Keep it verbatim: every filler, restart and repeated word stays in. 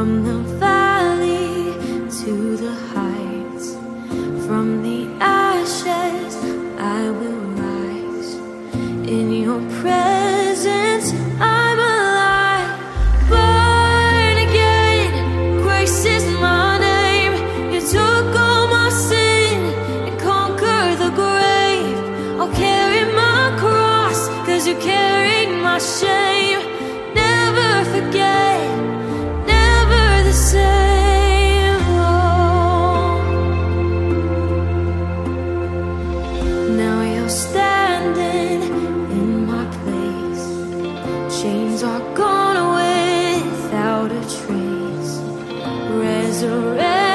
From the valley to the heights, from the ashes I will rise. In your presence I'm alive, born again. Grace is my name. You took all my sin and conquered the grave. I'll carry my cross, cause you carried my shame. Never forget, never the same. Oh. Now you're standing in my place. Chains are gone without a trace. Resurrect